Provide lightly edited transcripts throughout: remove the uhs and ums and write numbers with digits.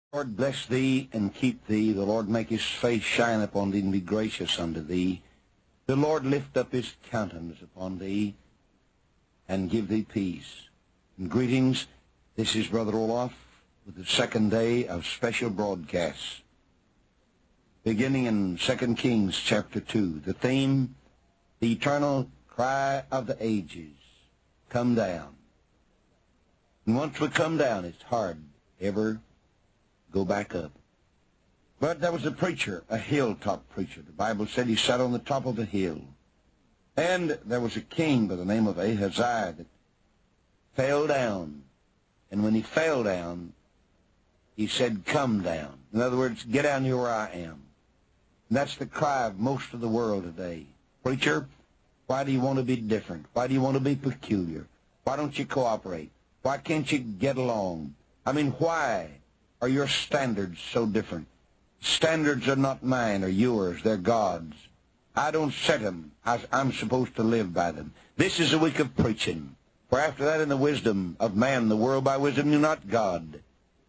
Lord bless thee and keep thee. The Lord make his face shine upon thee and be gracious unto thee. The Lord lift up his countenance upon thee and give thee peace. And greetings. This is Brother Olaf with the second day of special broadcasts. Beginning in 2 Kings chapter 2. The theme, the eternal cry of the ages. Come down. And once we come down, it's hard to ever go back up. But there was a preacher, a hilltop preacher. The Bible said he sat on the top of the hill. And there was a king by the name of Ahaziah that fell down. And when he fell down, he said, come down. In other words, get down here where I am. And that's the cry of most of the world today. Preacher, why do you want to be different? Why do you want to be peculiar? Why don't you cooperate? Why can't you get along? I mean, why are your standards so different? Standards are not mine or yours. They're God's. I don't set them. I'm supposed to live by them. This is a week of preaching. For after that, in the wisdom of man, the world by wisdom knew not God.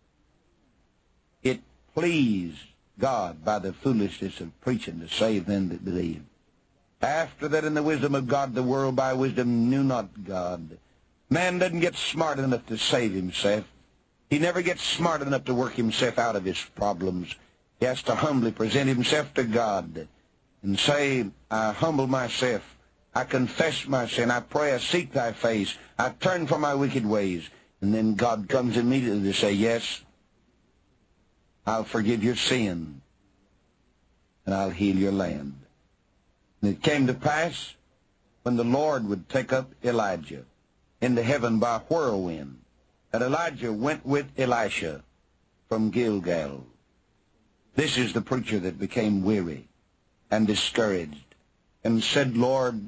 It pleased God by the foolishness of preaching to save them that believe. After that, in the wisdom of God, the world by wisdom knew not God. Man doesn't get smart enough to save himself. He never gets smart enough to work himself out of his problems. He has to humbly present himself to God and say, I humble myself. I confess my sin. I pray. I seek thy face. I turn from my wicked ways. And then God comes immediately to say, yes, I'll forgive your sin, and I'll heal your land. And it came to pass when the Lord would take up Elijah into heaven by a whirlwind, that Elijah went with Elisha from Gilgal. This is the preacher that became weary and discouraged and said, Lord,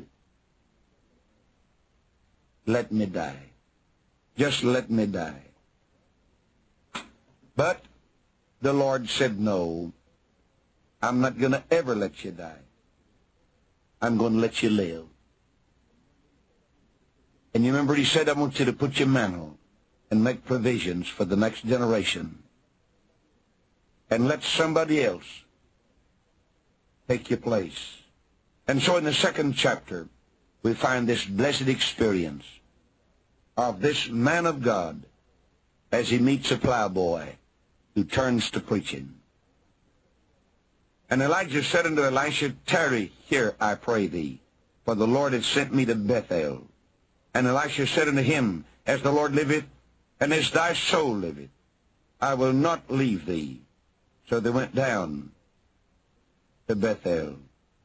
let me die. Just let me die. But the Lord said, no, I'm not going to ever let you die. I'm going to let you live. And you remember he said, I want you to put your mantle and make provisions for the next generation. And let somebody else take your place. And so in the second chapter, we find this blessed experience of this man of God as he meets a plowboy who turns to preaching. And Elijah said unto Elisha, tarry here, I pray thee, for the Lord hath sent me to Bethel. And Elisha said unto him, as the Lord liveth, and as thy soul liveth, I will not leave thee. So they went down to Bethel.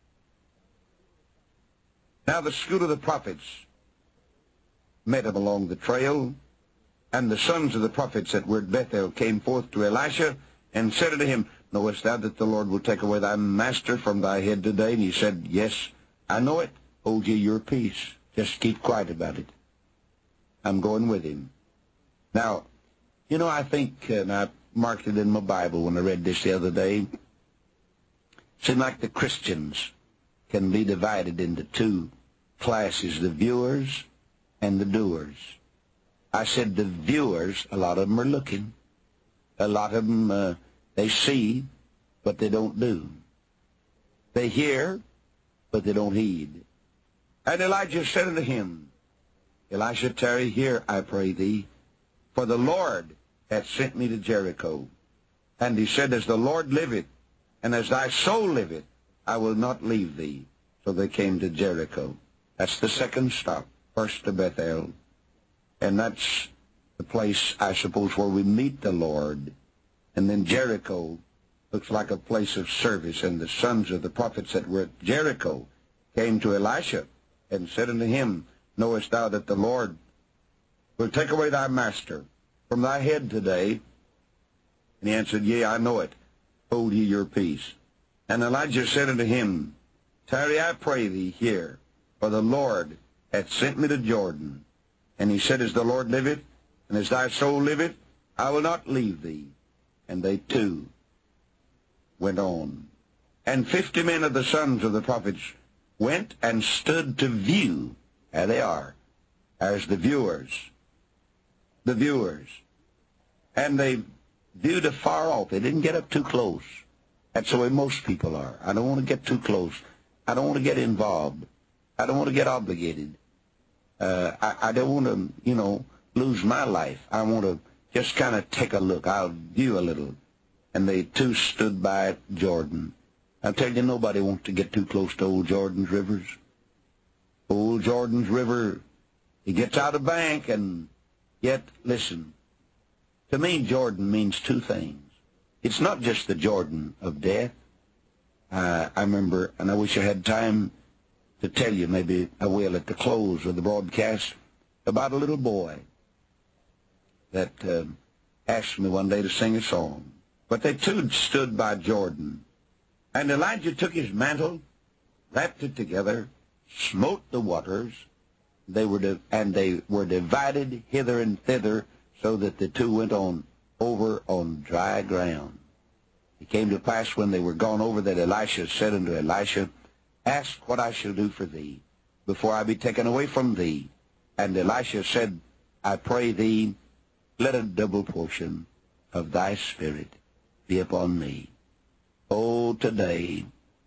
Now the school of the prophets met him along the trail, and the sons of the prophets that were at Bethel came forth to Elisha, and said unto him, knowest thou that the Lord will take away thy master from thy head today? And he said, yes, I know it. Hold ye your peace. Just keep quiet about it. I'm going with him. Now, you know, I think, and I marked it in my Bible when I read this the other day, it seemed like the Christians can be divided into two classes, the viewers and the doers. I said the viewers, a lot of them are looking. A lot of them, they see, but they don't do. They hear, but they don't heed. And Elijah said unto him, Elisha, tarry here, I pray thee, for the Lord hath sent me to Jericho. And he said, as the Lord liveth, and as thy soul liveth, I will not leave thee. So they came to Jericho. That's the second stop, first to Bethel. And that's the place, I suppose, where we meet the Lord. And then Jericho looks like a place of service. And the sons of the prophets that were at Jericho came to Elisha and said unto him, knowest thou that the Lord will take away thy master from thy head today? And he answered, yea, I know it. Hold ye your peace. And Elijah said unto him, tarry, I pray thee, here, for the Lord hath sent me to Jordan. And he said, as the Lord liveth, and as thy soul liveth, I will not leave thee. And they too went on. And 50 men of the sons of the prophets went and stood to view. There they are, as the viewers. The viewers. And they viewed afar off. They didn't get up too close. That's the way most people are. I don't want to get too close. I don't want to get involved. I don't want to get obligated. I don't want to, lose my life. I want to just kind of take a look. I'll view a little. And they two stood by Jordan. I tell you, nobody wants to get too close to old Jordan's rivers. Old Jordan's river, he gets out of bank, and yet, listen, to me, Jordan means two things. It's not just the Jordan of death. I remember, and I wish I had time to tell you, maybe I will at the close of the broadcast, about a little boy that asked me one day to sing a song. But they too stood by Jordan. And Elijah took his mantle, wrapped it together, smote the waters, they were divided hither and thither, so that the two went over on dry ground. It came to pass when they were gone over that Elisha said unto Elisha, Ask what I shall do for thee, before I be taken away from thee. And Elisha said, I pray thee, let a double portion of thy spirit be upon me. Oh, today,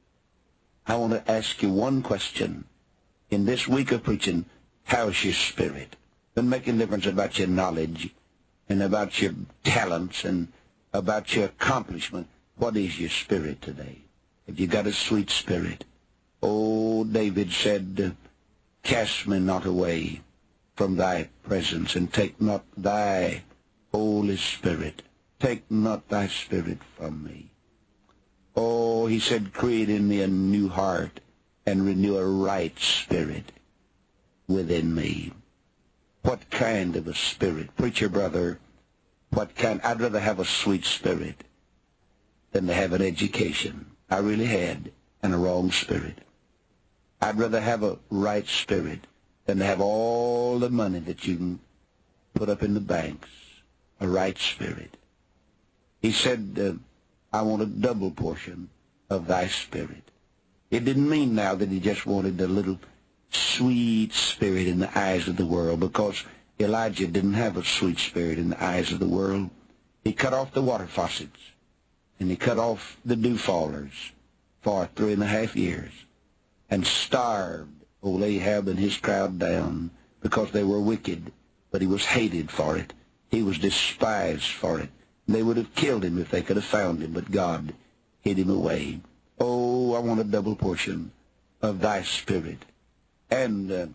I want to ask you one question. In this week of preaching, how's your spirit? Doesn't make a difference about your knowledge and about your talents and about your accomplishment. What is your spirit today? Have you got a sweet spirit? Oh, David said, Cast me not away from thy presence, and take not thy Holy Spirit. Take not thy spirit from me. Oh, he said, create in me a new heart and renew a right spirit within me. What kind of a spirit? Preacher brother, what kind? I'd rather have a sweet spirit than to have an education. I really had, and a wrong spirit. I'd rather have a right spirit than to have all the money that you can put up in the banks. A right spirit. He said, I want a double portion of thy spirit. It didn't mean now that he just wanted a little sweet spirit in the eyes of the world, because Elijah didn't have a sweet spirit in the eyes of the world. He cut off the water faucets, and he cut off the dew fallers for 3.5 years, and starved old Ahab and his crowd down because they were wicked, but he was hated for it. He was despised for it. They would have killed him if they could have found him, but God hid him away. Oh, I want a double portion of thy spirit. And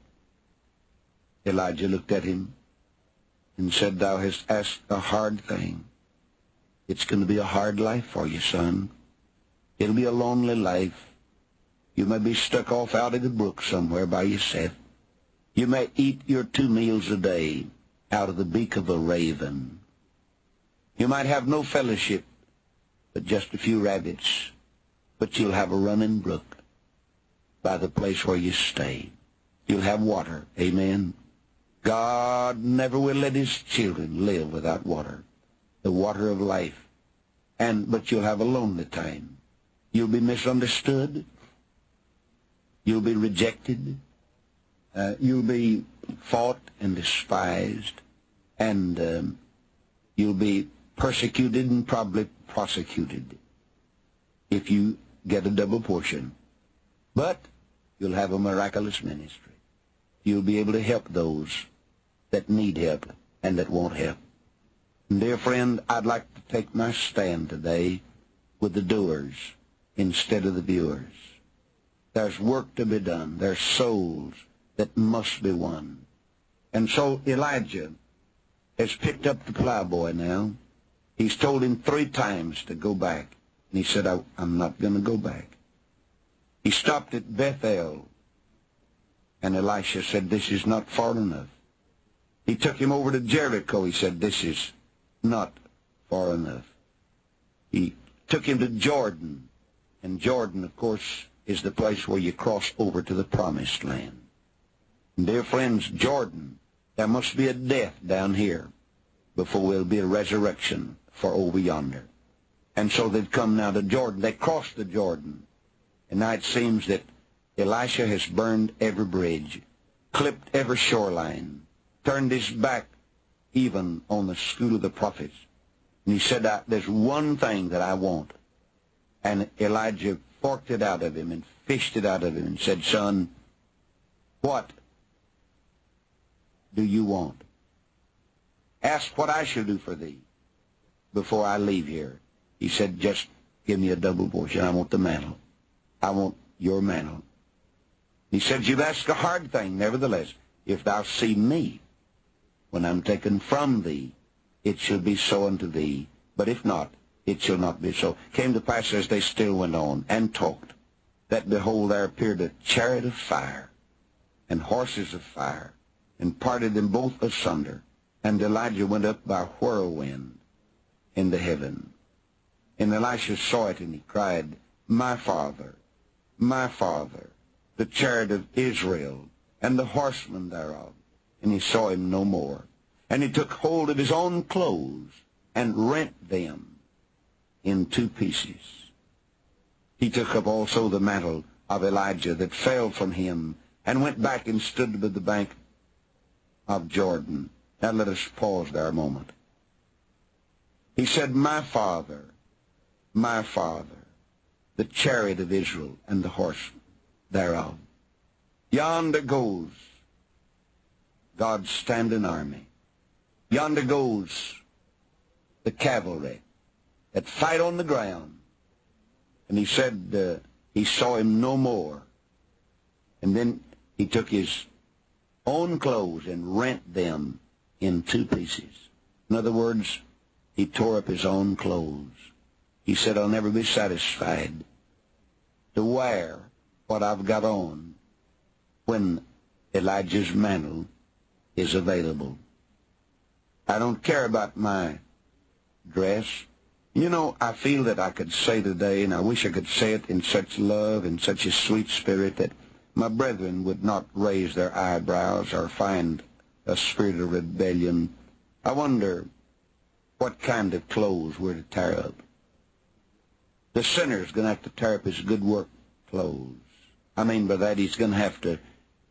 Elijah looked at him and said, Thou hast asked a hard thing. It's going to be a hard life for you, son. It'll be a lonely life. You may be stuck off out of the brook somewhere by yourself. You may eat your 2 meals a day out of the beak of a raven. You might have no fellowship, but just a few rabbits. But you'll have a running brook by the place where you stay. You'll have water. Amen. God never will let his children live without water, the water of life. But you'll have a lonely time. You'll be misunderstood. You'll be rejected. You'll be fought and despised. And you'll be persecuted and probably prosecuted if you get a double portion. But you'll have a miraculous ministry. You'll be able to help those that need help and that want help. And dear friend, I'd like to take my stand today with the doers instead of the viewers. There's work to be done. There's souls that must be won. And so Elijah has picked up the plowboy now. He's told him 3 times to go back. And he said, I'm not going to go back. He stopped at Bethel. And Elisha said, this is not far enough. He took him over to Jericho. He said, this is not far enough. He took him to Jordan. And Jordan, of course, is the place where you cross over to the promised land. And dear friends, Jordan, there must be a death down here before there'll be a resurrection for over yonder. And so they've come now to Jordan. They crossed the Jordan. And now it seems that Elisha has burned every bridge, clipped every shoreline, turned his back even on the school of the prophets. And he said, there's one thing that I want. And Elijah forked it out of him and fished it out of him and said, son, what do you want? Ask what I shall do for thee before I leave here. He said, just give me a double portion. I want the mantle. I want your mantle. He said, you've asked a hard thing. Nevertheless, if thou see me when I'm taken from thee, it shall be so unto thee. But if not, it shall not be so. Came to pass as they still went on and talked, that behold, there appeared a chariot of fire and horses of fire, and parted them both asunder. And Elijah went up by a whirlwind into heaven. And Elisha saw it, and he cried, my father, the chariot of Israel, and the horsemen thereof. And he saw him no more. And he took hold of his own clothes, and rent them in two pieces. He took up also the mantle of Elijah that fell from him, and went back and stood by the bank of Jordan. Now let us pause there a moment. He said, my father, the chariot of Israel and the horse thereof. Yonder goes God's standing army. Yonder goes the cavalry that fight on the ground. And he said he saw him no more. And then he took his own clothes and rent them in two pieces. In other words, he tore up his own clothes. He said, I'll never be satisfied to wear what I've got on when Elijah's mantle is available. I don't care about my dress. You know, I feel that I could say today, and I wish I could say it in such love and such a sweet spirit, that my brethren would not raise their eyebrows or find a spirit of rebellion. I wonder what kind of clothes we're to tear up. The sinner's going to have to tear up his good work clothes. I mean by that, he's going to have to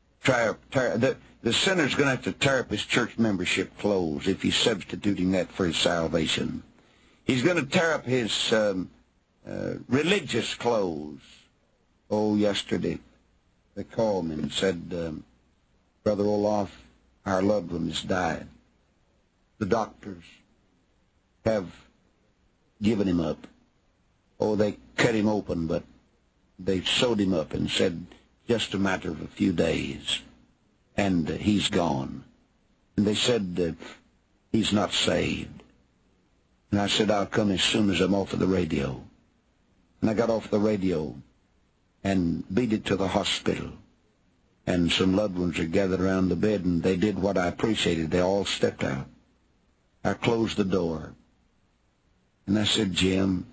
the sinner's going to have to tear up his church membership clothes if he's substituting that for his salvation. He's going to tear up his religious clothes. Oh, yesterday they called me and said, Brother Olaf, our loved one has died. The doctors have given him up. Oh, they cut him open, but they sewed him up and said just a matter of a few days, and he's gone. And they said he's not saved. And I said, I'll come as soon as I'm off of the radio. And I got off the radio and beat it to the hospital. And some loved ones are gathered around the bed, and they did what I appreciated. They all stepped out. I closed the door. And I said, Jim,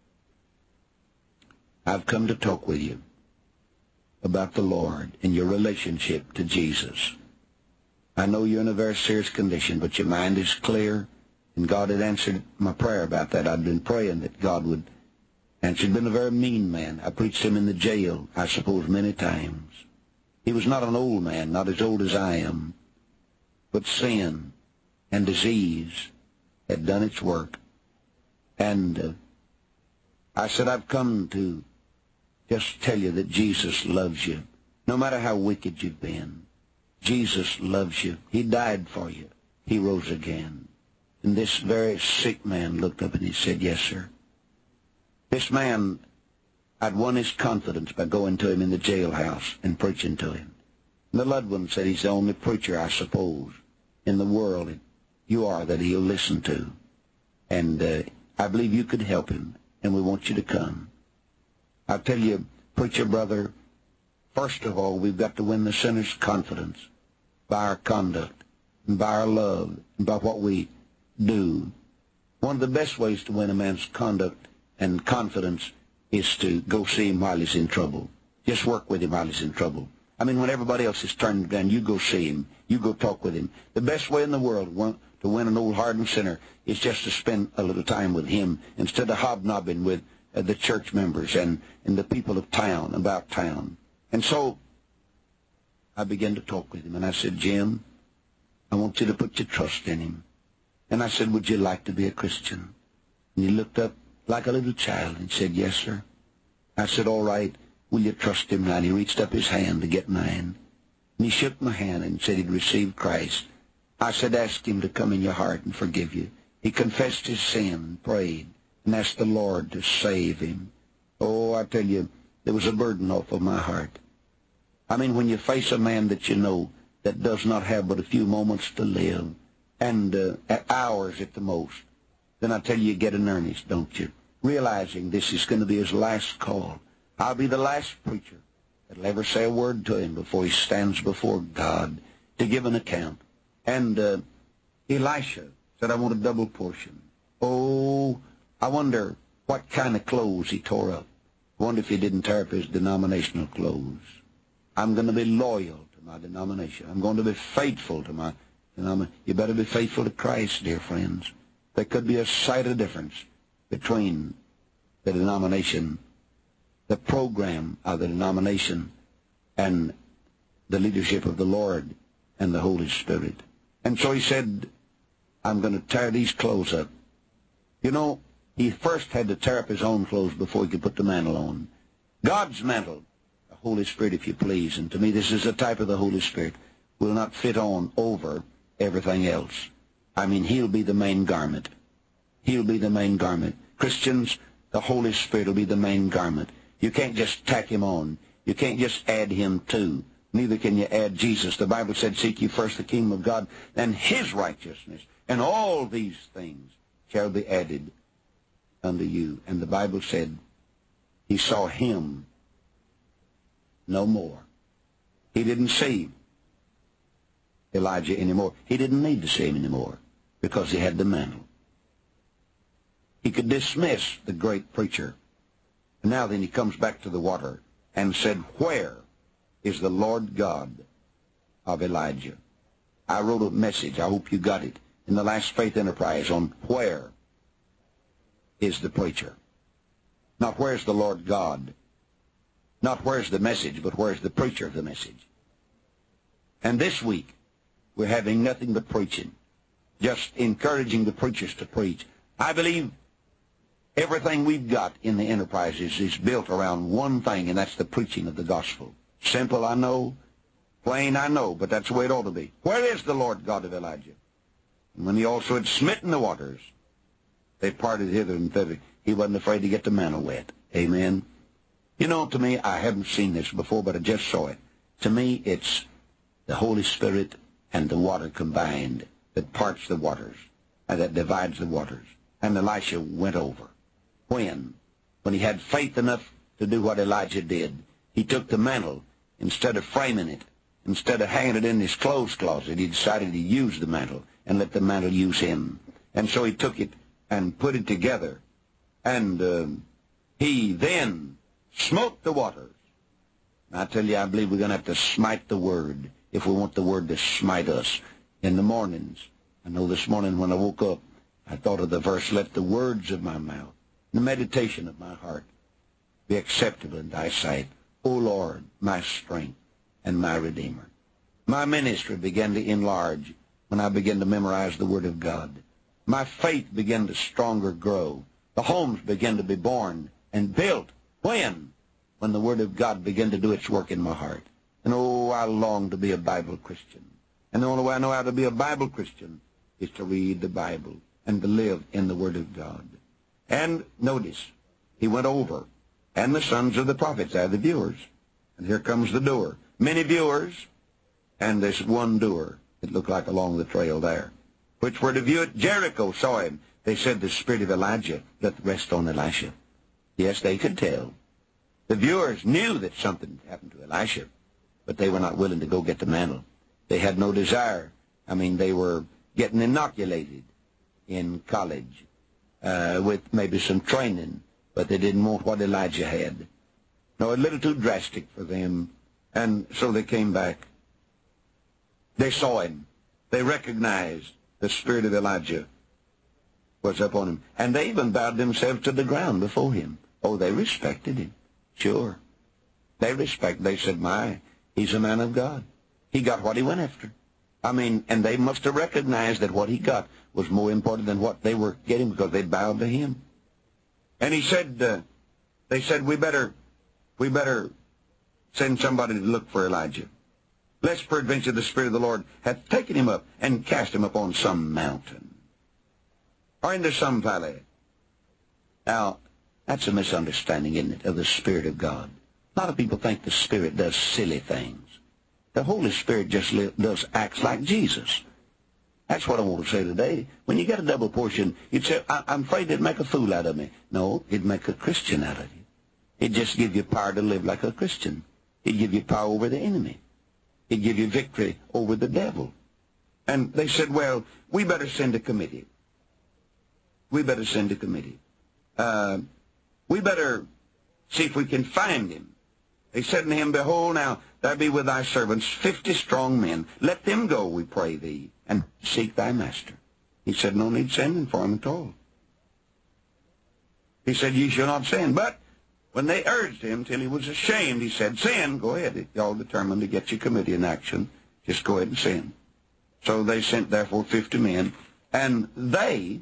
I've come to talk with you about the Lord and your relationship to Jesus. I know you're in a very serious condition, but your mind is clear, and God had answered my prayer about that. I'd been praying that God would answer. He'd been a very mean man. I preached him in the jail, I suppose, many times. He was not an old man, not as old as I am, but sin and disease had done its work. And I said, I've come to just tell you that Jesus loves you. No matter how wicked you've been, Jesus loves you. He died for you. He rose again. And this very sick man looked up and he said, yes, sir. This man, I'd won his confidence by going to him in the jailhouse and preaching to him. And the loved one said, he's the only preacher, I suppose, in the world that you are that he'll listen to. And I believe you could help him, and we want you to come. I tell you, preacher brother, first of all, we've got to win the sinner's confidence by our conduct and by our love and by what we do. One of the best ways to win a man's conduct and confidence is to go see him while he's in trouble. Just work with him while he's in trouble. I mean, when everybody else is turning down, you go see him. You go talk with him. The best way in the world to win an old hardened sinner is just to spend a little time with him instead of hobnobbing with the church members and the people of town, about town. And so I began to talk with him, and I said, Jim, I want you to put your trust in him. And I said, would you like to be a Christian? And he looked up like a little child and said, "Yes, sir." I said, "All right, will you trust him now?" And he reached up his hand to get mine. And he shook my hand and said he'd received Christ. I said, "Ask him to come in your heart and forgive you." He confessed his sin and prayed and asked the Lord to save him. Oh, I tell you, there was a burden off of my heart. I mean, when you face a man that you know that does not have but a few moments to live, and hours at the most, then I tell you get in earnest, don't you? Realizing this is going to be his last call. I'll be the last preacher that'll ever say a word to him before he stands before God to give an account. And Elisha said, "I want a double portion." Oh, I wonder what kind of clothes he tore up. I wonder if he didn't tear up his denominational clothes. I'm going to be loyal to my denomination. I'm going to be faithful to my denomination. You better be faithful to Christ, dear friends. There could be a sight of difference between the denomination, the program of the denomination, and the leadership of the Lord and the Holy Spirit. And so he said, "I'm going to tear these clothes up." You know, he first had to tear up his own clothes before he could put the mantle on. God's mantle, the Holy Spirit, if you please, and to me this is a type of the Holy Spirit, will not fit on over everything else. I mean, he'll be the main garment. He'll be the main garment. Christians, the Holy Spirit will be the main garment. You can't just tack him on. You can't just add him to. Neither can you add Jesus. The Bible said, "Seek ye first the kingdom of God and his righteousness, and all these things shall be added unto you." And the Bible said he saw him no more. He didn't see Elijah anymore. He didn't need to see him anymore because he had the mantle. He could dismiss the great preacher. And now then he comes back to the water and said, "Where is the Lord God of Elijah?" I wrote a message, I hope you got it, in the last Faith Enterprise on where is the preacher. Not where's the Lord God. Not where's the message, but where's the preacher of the message. And this week, we're having nothing but preaching, just encouraging the preachers to preach. I believe everything we've got in the Enterprises is built around one thing, and that's the preaching of the gospel. Simple, I know. Plain, I know, but that's the way it ought to be. Where is the Lord God of Elijah? And when he also had smitten the waters, they parted hither and thither. He wasn't afraid to get the mantle wet. Amen. You know, to me, I haven't seen this before, but I just saw it. To me, it's the Holy Spirit and the water combined that parts the waters and that divides the waters. And Elisha went over. When? When he had faith enough to do what Elijah did. He took the mantle, instead of framing it, instead of hanging it in his clothes closet, he decided to use the mantle and let the mantle use him. And so he took it and put it together. And he then smote the waters. I tell you, I believe we're going to have to smite the Word if we want the Word to smite us in the mornings. I know this morning when I woke up, I thought of the verse, "Let the words of my mouth, the meditation of my heart, be acceptable in thy sight, O Lord, my strength and my Redeemer." My ministry began to enlarge when I began to memorize the Word of God. My faith began to stronger grow. The homes began to be born and built. When? When the Word of God began to do its work in my heart. And oh, I long to be a Bible Christian. And the only way I know how to be a Bible Christian is to read the Bible and to live in the Word of God. And notice, he went over, and the sons of the prophets are the viewers. And here comes the doer. Many viewers, and there's one doer, it looked like along the trail there, which were to view it. Jericho saw him. They said, "The spirit of Elijah doth rest on Elisha." Yes, they could tell. The viewers knew that something happened to Elisha, but they were not willing to go get the mantle. They had no desire. I mean, they were getting inoculated in college with maybe some training, but they didn't want what Elijah had. No, a little too drastic for them, and so they came back. They saw him. They recognized the spirit of Elijah was upon him, and they even bowed themselves to the ground before him. Oh, they respected him. Sure. They said, "My, he's a man of God. He got what he went after." I mean, and they must have recognized that what he got was more important than what they were getting because they bowed to him. And he said, they said, we better send somebody to look for Elijah, lest peradventure the Spirit of the Lord hath taken him up and cast him upon some mountain or into some valley. Now, that's a misunderstanding, isn't it, of the Spirit of God. A lot of people think the Spirit does silly things. The Holy Spirit just acts like Jesus. That's what I want to say today. When you get a double portion, you'd say, I'm afraid it'd make a fool out of me. No, it'd make a Christian out of you. It'd just give you power to live like a Christian. It'd give you power over the enemy. It'd give you victory over the devil. And they said, well, we better send a committee. We better send a committee. We better see if we can find him. They said unto him, behold, now there be with thy servants 50 strong men. Let them go, we pray thee, and seek thy master. He said, no need sending for him at all. He said, ye shall not send. But when they urged him till he was ashamed, he said, send, go ahead. If y'all determined to get your committee in action, just go ahead and send. So they sent, therefore, 50 men, and they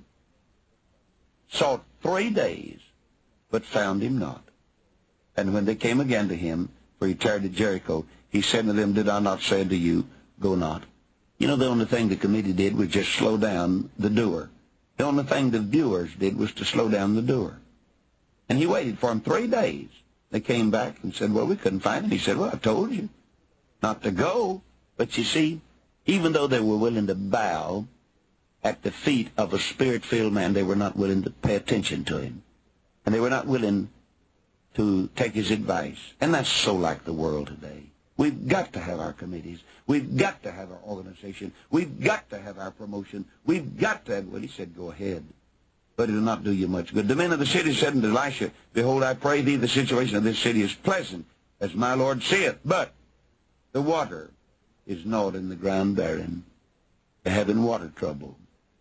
sought 3 days, but found him not. And when they came again to him, for he tarried at Jericho, he said to them, did I not say unto you, go not? You know, the only thing the committee did was just slow down the doer. The only thing the viewers did was to slow down the doer. And he waited for him 3 days. They came back and said, well, we couldn't find him. He said, well, I told you not to go. But you see, even though they were willing to bow at the feet of a Spirit-filled man, they were not willing to pay attention to him. And they were not willing to take his advice. And that's so like the world today. We've got to have our committees. We've got to have our organization. We've got to have our promotion. We've got to have, well, he said, go ahead, but it will not do you much good. The men of the city said unto Elisha, behold, I pray thee, the situation of this city is pleasant, as my Lord saith, but the water is not in the ground barren. They're having water trouble.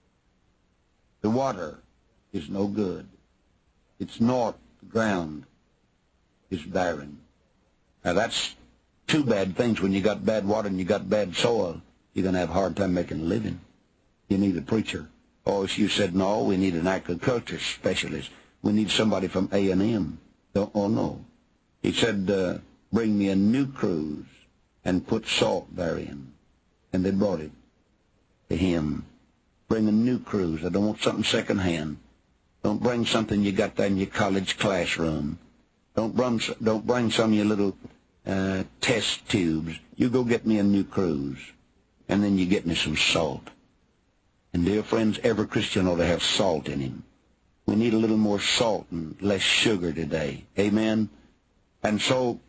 The water is no good. It's not, the ground is barren. Now that's two bad things. When you got bad water and you got bad soil, you're going to have a hard time making a living. You need a preacher. Or as you said, no, we need an agriculture specialist. We need somebody from A&M. Oh, no. He said, bring me a new cruse and put salt therein. And they brought it to him. Bring a new cruse. I don't want something secondhand. Don't bring something you got there in your college classroom. Don't bring some of your little test tubes. You go get me a new cruse, and then you get me some salt. And dear friends, every Christian ought to have salt in him. We need a little more salt and less sugar today. Amen? And so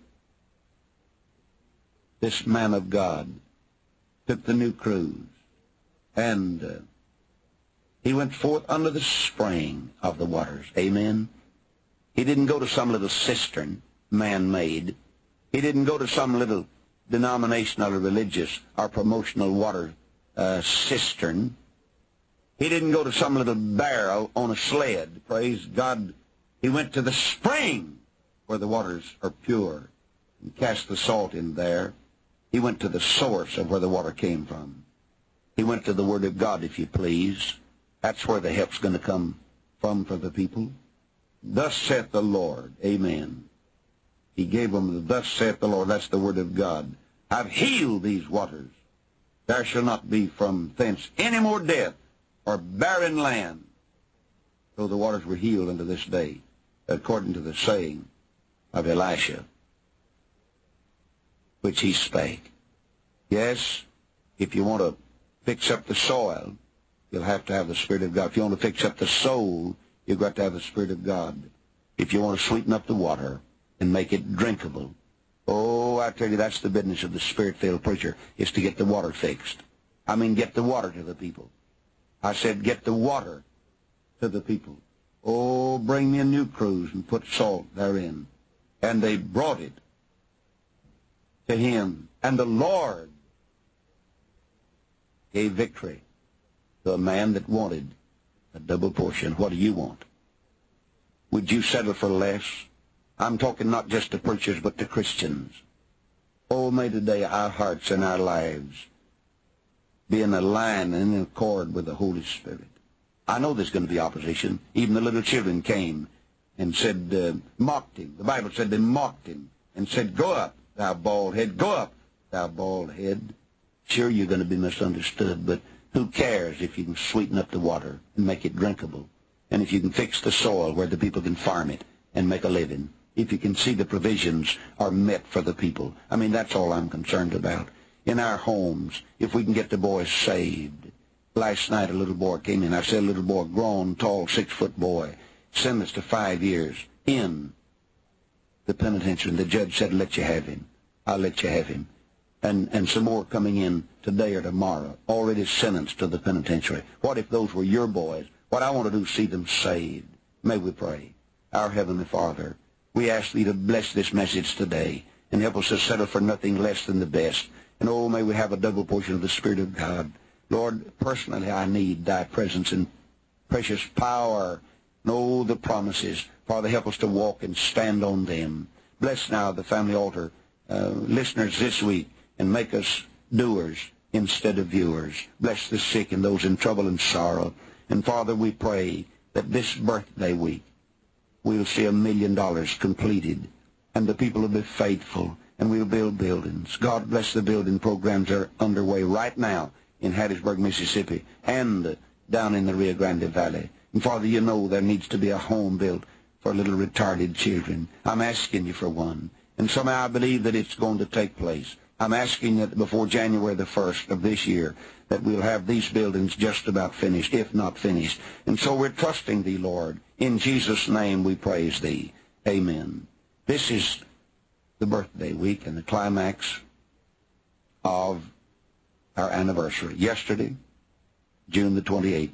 this man of God took the new cruse, and he went forth under the spring of the waters. Amen? He didn't go to some little cistern, man-made. He didn't go to some little denominational or religious or promotional water cistern. He didn't go to some little barrel on a sled. Praise God. He went to the spring where the waters are pure and cast the salt in there. He went to the source of where the water came from. He went to the Word of God, if you please. That's where the help's going to come from for the people. Thus saith the Lord. Amen. He gave them the thus saith the Lord. That's the Word of God. I've healed these waters. There shall not be from thence any more death or barren land. So the waters were healed unto this day, according to the saying of Elisha, which he spake. Yes, if you want to fix up the soil, you'll have to have the Spirit of God. If you want to fix up the soul, you've got to have the Spirit of God. If you want to sweeten up the water and make it drinkable, oh, I tell you, that's the business of the Spirit-filled preacher, is to get the water fixed. I mean, get the water to the people. I said, get the water to the people. Oh, bring me a new cruse and put salt therein. And they brought it to him. And the Lord gave victory to a man that wanted a double portion. What do you want? Would you settle for less? I'm talking not just to preachers, but to Christians. Oh, may today our hearts and our lives be in a line and in accord with the Holy Spirit. I know there's going to be opposition. Even the little children came and said, mocked him. The Bible said they mocked him and said, "Go up, thou bald head, go up, thou bald head." Sure, you're going to be misunderstood, but who cares if you can sweeten up the water and make it drinkable, and if you can fix the soil where the people can farm it and make a living, if you can see the provisions are met for the people. I mean, that's all I'm concerned about. In our homes, if we can get the boys saved. Last night a little boy came in. I said, a little boy, grown, tall, 6-foot boy, sentenced to 5 years in the penitentiary. And the judge said, "Let you have him. I'll let you have him." And some more coming in today or tomorrow, already sentenced to the penitentiary. What if those were your boys? What I want to do is see them saved. May we pray. Our Heavenly Father, we ask Thee to bless this message today and help us to settle for nothing less than the best. And oh, may we have a double portion of the Spirit of God. Lord, personally, I need Thy presence and precious power. Know the promises. Father, help us to walk and stand on them. Bless now the family altar listeners this week and make us doers instead of viewers. Bless the sick and those in trouble and sorrow. And Father, we pray that this birthday week we'll see $1 million completed, and the people will be faithful, and we'll build buildings. God bless the building programs that are underway right now in Hattiesburg, Mississippi, and down in the Rio Grande Valley. And Father, you know there needs to be a home built for little retarded children. I'm asking you for one, and somehow I believe that it's going to take place. I'm asking that before January the 1st of this year that we'll have these buildings just about finished, if not finished. And so we're trusting Thee, Lord. In Jesus' name we praise Thee. Amen. This is the birthday week and the climax of our anniversary. Yesterday, June the 28th,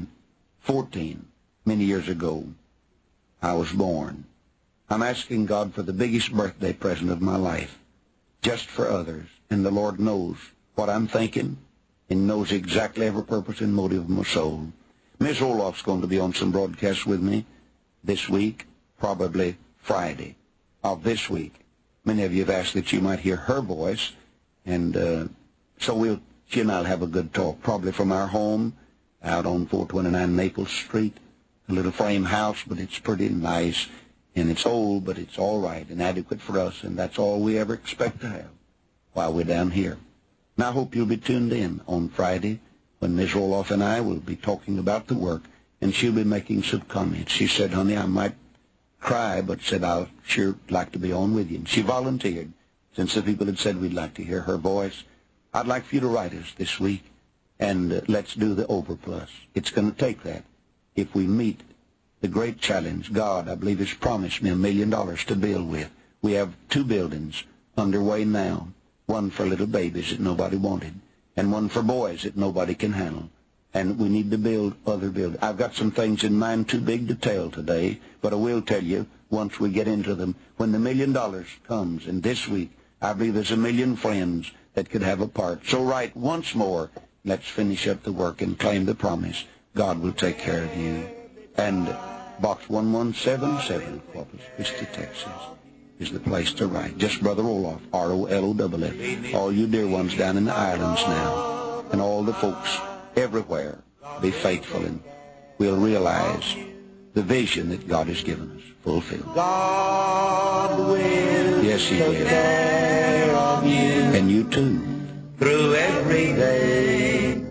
1914, many years ago, I was born. I'm asking God for the biggest birthday present of my life, just for others. And the Lord knows what I'm thinking and knows exactly every purpose and motive of my soul. Ms. Olaf's going to be on some broadcasts with me this week, probably Friday of this week. Many of you have asked that you might hear her voice, and so she and I'll have a good talk, probably from our home out on 429 Naples Street, a little frame house, but it's pretty nice, and it's old, but it's all right and adequate for us, and that's all we ever expect to have while we're down here. And I hope you'll be tuned in on Friday when Ms. Roloff and I will be talking about the work, and she'll be making some comments. She said, "Honey, I might cry, but said I'll sure like to be on with you." And she volunteered, since the people had said we'd like to hear her voice. I'd like for you to write us this week, and let's do the overplus. It's going to take that. If we meet the great challenge, God, I believe, has promised me $1 million to build with. We have 2 buildings underway now, one for little babies that nobody wanted, and one for boys that nobody can handle. And we need to build other buildings. I've got some things in mind too big to tell today, but I will tell you once we get into them. When the $1 million comes, and this week, I believe there's 1 million friends that could have a part. So write once more, let's finish up the work and claim the promise. God will take care of you. And Box 1177, Corpus Christi, Texas, is the place to write. Just Brother Roloff, R-O-L-O-F-F. All you dear ones down in the islands now, and all the folks everywhere, be faithful, and we'll realize the vision that God has given us fulfilled. God will, yes, He will, take care of you, and you too, through every day.